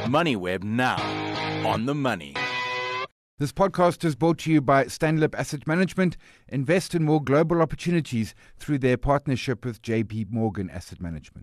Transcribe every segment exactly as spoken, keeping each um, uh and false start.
MoneyWeb now. On the money. This podcast is brought to you by Stanlip Asset Management. Invest in more global opportunities through their partnership with J P Morgan Asset Management.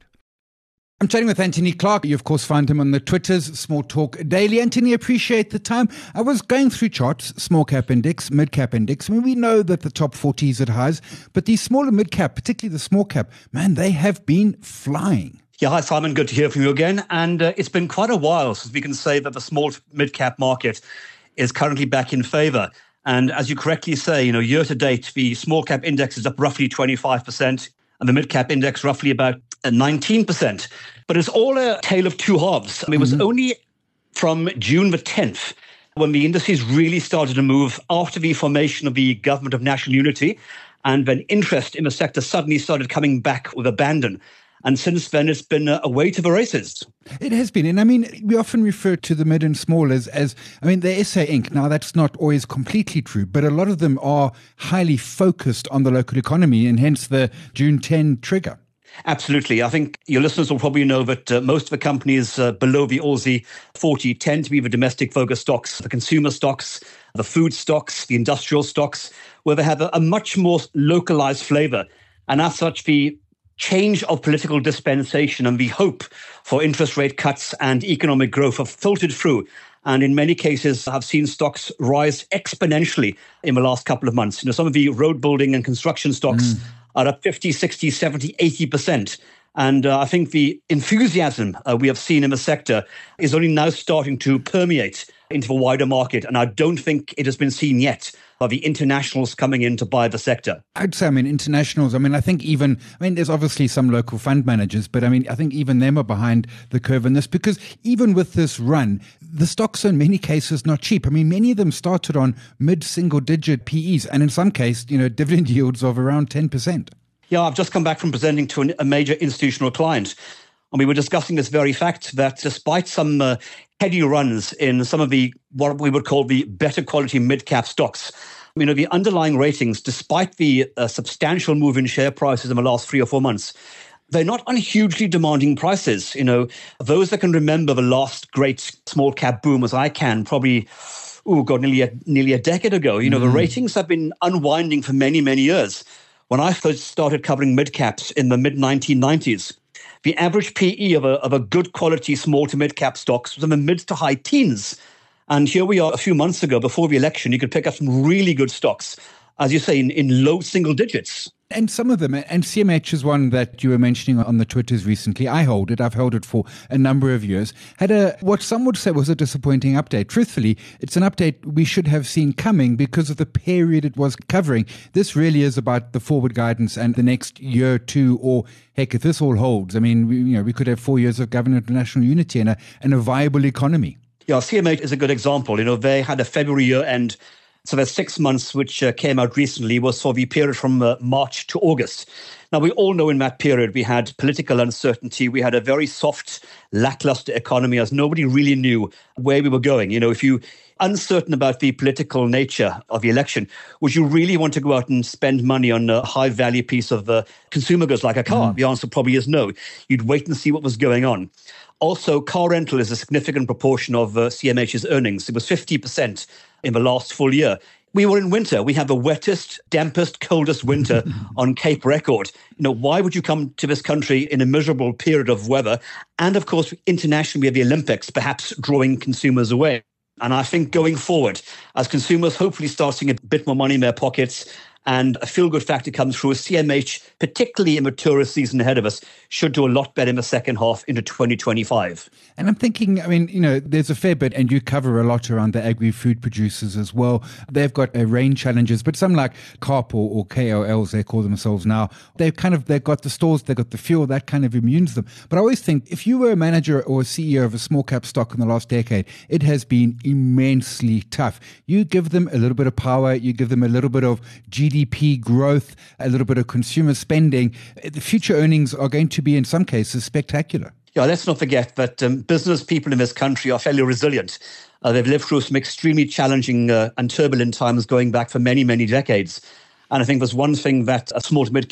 I'm chatting with Anthony Clark. You, of course, find him on the Twitters, Small Talk Daily. Anthony, appreciate the time. I was going through charts, small cap index, mid cap index. I mean, we know that the top forty is at highs, but these smaller mid cap, particularly the small cap, man, they have been flying. Yeah, hi, Simon. Good to hear from you again. And uh, it's been quite a while since we can say that the small mid cap market is currently back in favor. And as you correctly say, you know, year to date, the small cap index is up roughly twenty-five percent and the mid cap index roughly about nineteen percent. But it's all a tale of two halves. I mean, it was mm-hmm. only from June the tenth when the indices really started to move after the formation of the Government of National Unity, and when interest in the sector suddenly started coming back with abandon. And since then, it's been a way to the races. It has been. And I mean, we often refer to the mid and small as, as I mean, the S A Incorporated. Now, that's not always completely true, but a lot of them are highly focused on the local economy, and hence the June tenth trigger. Absolutely. I think your listeners will probably know that uh, most of the companies uh, below the Aussie forty tend to be the domestic-focused stocks, the consumer stocks, the food stocks, the industrial stocks, where they have a, a much more localized flavor. And as such, the change of political dispensation and the hope for interest rate cuts and economic growth have filtered through. And in many cases, I've seen stocks rise exponentially in the last couple of months. You know, some of the road building and construction stocks mm. are up fifty, sixty, seventy, eighty percent. And uh, I think the enthusiasm uh, we have seen in the sector is only now starting to permeate into the wider market. And I don't think it has been seen yet by the internationals coming in to buy the sector. I'd say, I mean, internationals, I mean, I think even, I mean, there's obviously some local fund managers, but I mean, I think even them are behind the curve in this, because even with this run, the stocks are in many cases not cheap. I mean, many of them started on mid-single digit P Es, and in some cases, you know, dividend yields of around ten percent. Yeah, I've just come back from presenting to an, a major institutional client, and we were discussing this very fact that despite some uh, heady runs in some of the, what we would call the better quality mid-cap stocks, you know, the underlying ratings, despite the uh, substantial move in share prices in the last three or four months, they're not on hugely demanding prices. You know, those that can remember the last great small cap boom as I can, probably, oh God, nearly a, nearly a decade ago, you know, mm. the ratings have been unwinding for many, many years. When I first started covering mid-caps in the mid nineteen nineties, the average P E of a, of a good quality small to mid-cap stocks was in the mid to high teens. And here we are a few months ago, before the election, you could pick up some really good stocks, as you say, in, in low single digits. And some of them, and C M H is one that you were mentioning on the Twitters recently. I hold it. I've held it for a number of years. Had a, what some would say was a disappointing update. Truthfully, it's an update we should have seen coming because of the period it was covering. This really is about the forward guidance and the next year or two, or heck, if this all holds, I mean, we, you know, we could have four years of Government of National Unity and a, and a viable economy. Yeah, C M H is a good example. You know, they had a February year end. So the six months which uh, came out recently was for the period from uh, March to August. Now, we all know in that period we had political uncertainty. We had a very soft, lackluster economy as nobody really knew where we were going. You know, if you uncertain about the political nature of the election, would you really want to go out and spend money on a high-value piece of uh, consumer goods like a car? Mm. The answer probably is no. You'd wait and see what was going on. Also, car rental is a significant proportion of uh, C M H's earnings. It was fifty percent in the last full year. We were in winter. We have the wettest, dampest, coldest winter on Cape record. You know, why would you come to this country in a miserable period of weather? And of course, internationally, we have the Olympics, perhaps drawing consumers away. And I think going forward, as consumers hopefully start seeing a bit more money in their pockets and a feel-good factor comes through, C M H, particularly in the tourist season ahead of us, should do a lot better in the second half into twenty twenty-five. And I'm thinking, I mean, you know, there's a fair bit, and you cover a lot around the agri-food producers as well. They've got uh, rain challenges, but some like C A R P or, or K O Ls, they call themselves now, they've kind of, they've got the stores, they've got the fuel, that kind of immunes them. But I always think, if you were a manager or a C E O of a small cap stock in the last decade, it has been immensely tough. You give them a little bit of power, you give them a little bit of G D P growth, a little bit of consumer spending, the future earnings are going to be, in some cases, spectacular. Yeah, let's not forget that um, business people in this country are fairly resilient. Uh, they've lived through some extremely challenging uh, and turbulent times going back for many, many decades. And I think there's one thing that a small to mid-cap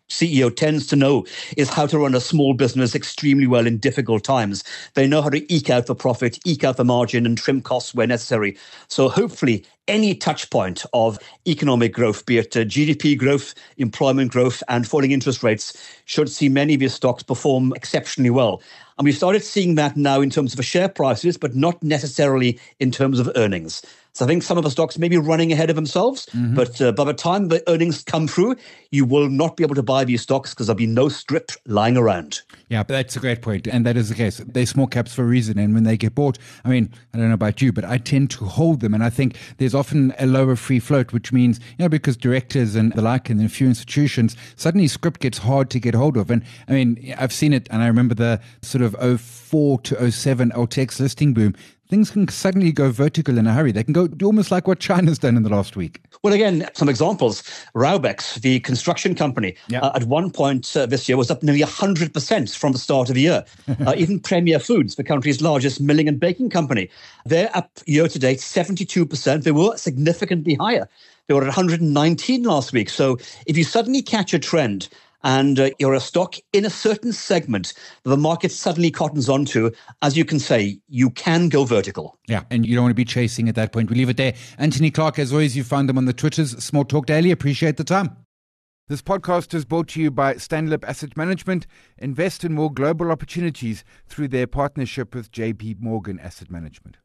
C E O tends to know is how to run a small business extremely well in difficult times. They know how to eke out the profit, eke out the margin, and trim costs where necessary. So hopefully any touch point of economic growth, be it uh, G D P growth, employment growth, and falling interest rates, should see many of your stocks perform exceptionally well. And we've started seeing that now in terms of share prices, but not necessarily in terms of earnings. So I think some of the stocks may be running ahead of themselves, mm-hmm. but uh, by the time the earnings come through, you will not be able to buy these stocks because there'll be no strip lying around. Yeah, that's a great point. And that is the case. They're small caps for a reason. And when they get bought, I mean, I don't know about you, but I tend to hold them. And I think there's often a lower free float, which means, you know, because directors and the like and a few institutions, suddenly script gets hard to get hold of. And I mean, I've seen it, and I remember the sort of oh four to oh seven L T X listing boom. Things can suddenly go vertical in a hurry. They can go almost like what China's done in the last week. Well, again, some examples. Raubex, the construction company, yep. uh, at one point uh, this year was up nearly one hundred percent from the start of the year. uh, even Premier Foods, the country's largest milling and baking company, they're up year to date seventy-two percent. They were significantly higher. They were at one hundred nineteen last week. So if you suddenly catch a trend, and uh, you're a stock in a certain segment that the market suddenly cottons onto, as you can say, you can go vertical. Yeah, and you don't want to be chasing at that point. We leave it there. Anthony Clark, as always, you find them on the Twitters, Small Talk Daily. Appreciate the time. This podcast is brought to you by Stanlib Asset Management. Invest in more global opportunities through their partnership with J P Morgan Asset Management.